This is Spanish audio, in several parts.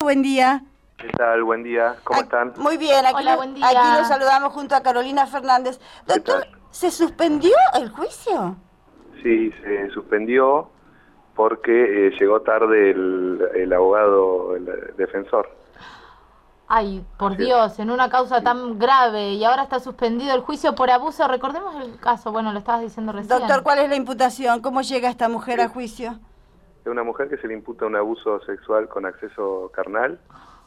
buen día. ¿Qué tal? Buen día. ¿Cómo están? Muy bien, aquí, Hola, buen día. aquí los saludamos junto a Carolina Fernández. Doctor, ¿se suspendió el juicio? Sí, se suspendió porque llegó tarde el abogado, el defensor. Ay, por Así es. Dios, en una causa tan grave y ahora está suspendido el juicio por abuso. Recordemos el caso, bueno, lo estabas diciendo recién. Doctor, ¿cuál es la imputación? ¿Cómo llega esta mujer a juicio? Es una mujer que se le imputa un abuso sexual con acceso carnal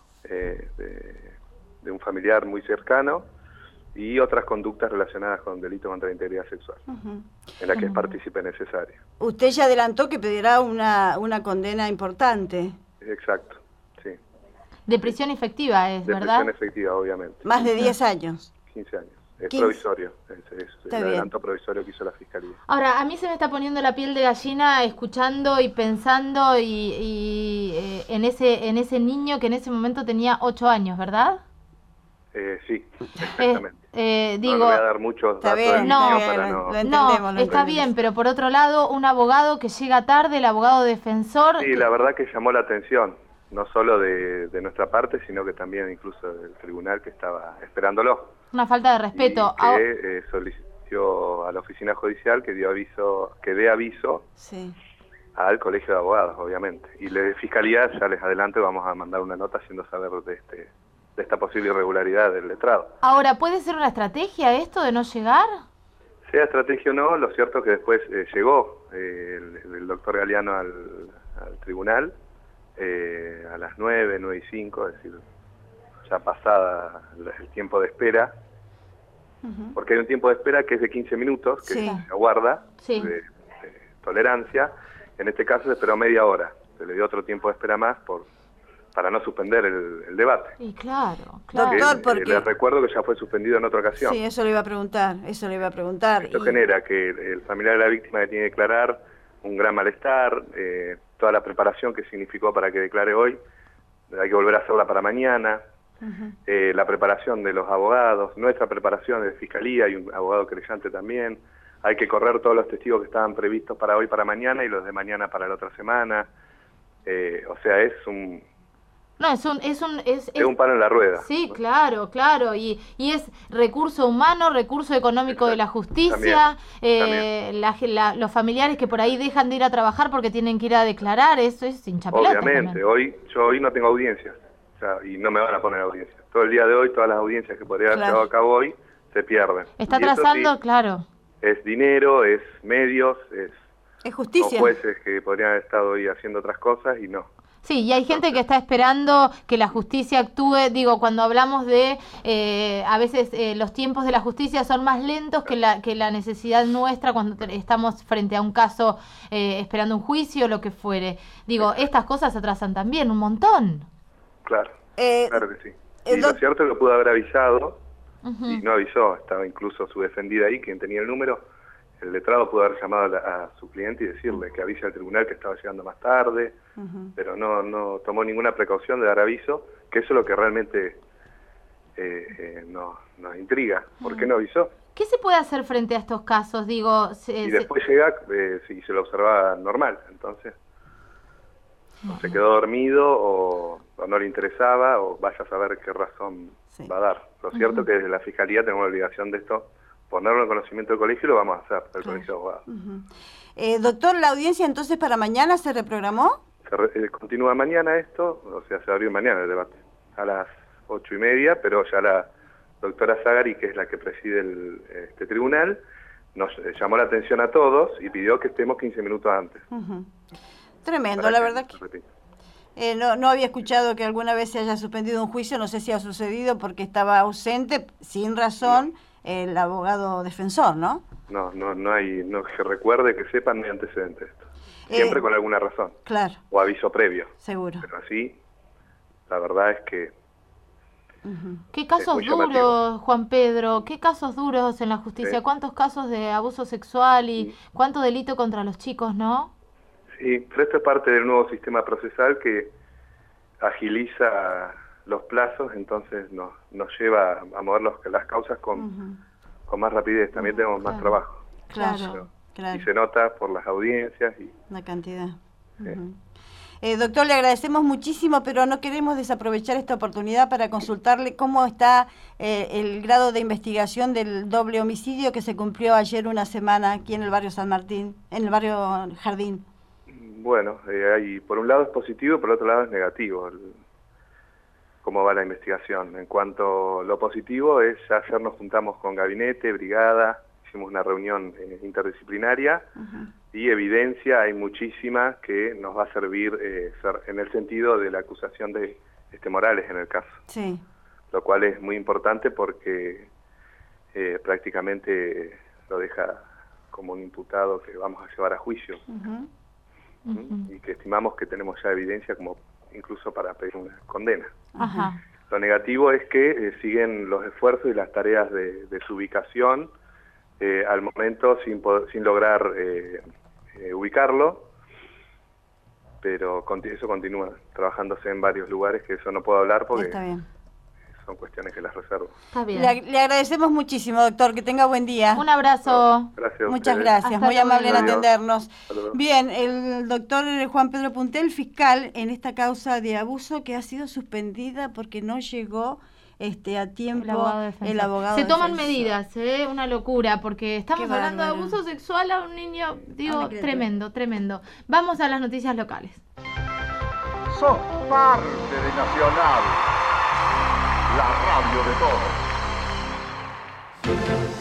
de un familiar muy cercano y otras conductas relacionadas con delito contra la integridad sexual, en la que es partícipe necesario. Usted ya adelantó que pedirá una condena importante. Exacto, sí. De prisión efectiva es, De ¿verdad? prisión efectiva, obviamente. Más de 10 años. 15 años. Es 15. provisorio, es Está el bien. adelanto provisorio que hizo la Fiscalía. Ahora, a mí se me está poniendo la piel de gallina escuchando y pensando en ese niño que en ese momento tenía 8 años, ¿verdad? Sí, exactamente. Digo, no voy a dar muchos Está datos bien, del no, niño para no... lo entendemos. no, está bien, pero por otro lado, un abogado que llega tarde, el abogado defensor... Sí, la verdad que llamó la atención, no solo de nuestra parte, sino que también incluso del tribunal que estaba esperándolo. Una falta de respeto. Y que solicitó a la oficina judicial que dé aviso Sí. al colegio de abogados, obviamente. Y de fiscalía, ya les adelanto, vamos a mandar una nota haciendo saber de esta posible irregularidad del letrado. Ahora, ¿puede ser una estrategia esto de no llegar? Sea estrategia o no, lo cierto es que después llegó el doctor Galeano al tribunal a las 9:05, es decir, ya pasada el tiempo de espera, porque hay un tiempo de espera que es de 15 minutos, que Sí. se aguarda, Sí. de tolerancia. En este caso se esperó media hora, se le dio otro tiempo de espera más para no suspender el debate. Y claro. Doctor, ¿por qué? Les recuerdo que ya fue suspendido en otra ocasión. Sí, eso le iba a preguntar, Esto genera que el familiar de la víctima que tiene que declarar un gran malestar, toda la preparación que significó para que declare hoy, hay que volver a hacerla para mañana, la preparación de los abogados, nuestra preparación de fiscalía y un abogado querellante también, hay que correr todos los testigos que estaban previstos para hoy para mañana y los de mañana para la otra semana, o sea, es un palo en la rueda. Sí, claro, y es recurso humano, recurso económico de la justicia, También. Los familiares que por ahí dejan de ir a trabajar porque tienen que ir a declarar, eso es hinchapelota. Obviamente, yo hoy no tengo audiencias, o sea, y no me van a poner audiencias. Todo el día de hoy, todas las audiencias que podría haber llevado a cabo hoy, se pierden. Está Y eso trazando, sí, claro. es dinero, es medios, Es justicia. son jueces que podrían haber estado hoy haciendo otras cosas y no. Sí, y hay gente que está esperando que la justicia actúe. Digo, cuando hablamos de, a veces los tiempos de la justicia son más lentos que la necesidad nuestra cuando estamos frente a un caso esperando un juicio o lo que fuere. Digo, estas cosas atrasan también un montón. Claro, claro que sí. Y lo lo cierto es que pudo haber avisado y no avisó, estaba incluso su defendida ahí, quien tenía el número. El letrado pudo haber llamado a su cliente y decirle que avise al tribunal que estaba llegando más tarde, pero no tomó ninguna precaución de dar aviso, que eso es lo que realmente nos intriga. ¿Por qué no avisó? ¿Qué se puede hacer frente a estos casos? Digo, Y después llega y se lo observaba normal, entonces o se quedó dormido o no le interesaba o vaya a saber qué razón va a dar. Lo cierto es que desde la Fiscalía tenemos la obligación de esto, ponerlo en conocimiento del colegio y lo vamos a hacer, el colegio de abogados. Doctor, ¿la audiencia entonces para mañana se reprogramó? Continúa mañana esto, o sea, se abrió mañana el debate, a las 8:30, pero ya la doctora Zagari, que es la que preside este tribunal, nos llamó la atención a todos y pidió que estemos 15 minutos antes. Tremendo, la verdad que... no había escuchado que alguna vez se haya suspendido un juicio, no sé si ha sucedido porque estaba ausente, sin razón, el abogado defensor, ¿no? No hay, que recuerde, que sepan, no hay antecedentes de esto. Siempre con alguna razón. Claro. O aviso previo. Seguro. Pero así, la verdad es que... ¿Qué casos duros, Juan Pedro? ¿Qué casos duros en la justicia? Sí. ¿Cuántos casos de abuso sexual y cuánto delito contra los chicos, no? Sí, pero esto es parte del nuevo sistema procesal que agiliza los plazos, entonces nos lleva a mover las causas con más rapidez. También tenemos más trabajo. Claro. Y se nota por las audiencias. La cantidad. Doctor, le agradecemos muchísimo, pero no queremos desaprovechar esta oportunidad para consultarle cómo está el grado de investigación del doble homicidio que se cumplió ayer una semana aquí en el barrio San Martín, en el barrio Jardín. Bueno, hay, por un lado es positivo, por otro lado es negativo cómo va la investigación. En cuanto a lo positivo es ayer nos juntamos con gabinete, brigada, hicimos una reunión interdisciplinaria y evidencia hay muchísima que nos va a servir en el sentido de la acusación de Morales en el caso. Sí. Lo cual es muy importante porque prácticamente lo deja como un imputado que vamos a llevar a juicio. Y que estimamos que tenemos ya evidencia como incluso para pedir una condena. Lo negativo es que siguen los esfuerzos y las tareas de su ubicación al momento sin lograr ubicarlo, pero eso continúa trabajándose en varios lugares, que eso no puedo hablar porque está bien. Son cuestiones que las reservo. Está bien. Le agradecemos muchísimo, doctor, que tenga buen día. Un abrazo. Gracias. Muchas gracias, muy amable en atendernos. Saludos. Bien, el doctor Juan Pedro Puntel, fiscal en esta causa de abuso que ha sido suspendida porque no llegó a tiempo el abogado Se toman defensor. medidas, una locura, porque estamos Qué hablando de bárbaro. abuso sexual a un niño, digo, tremendo, tremendo. Vamos a las noticias locales. Sos parte de Nacional, la radio de todos.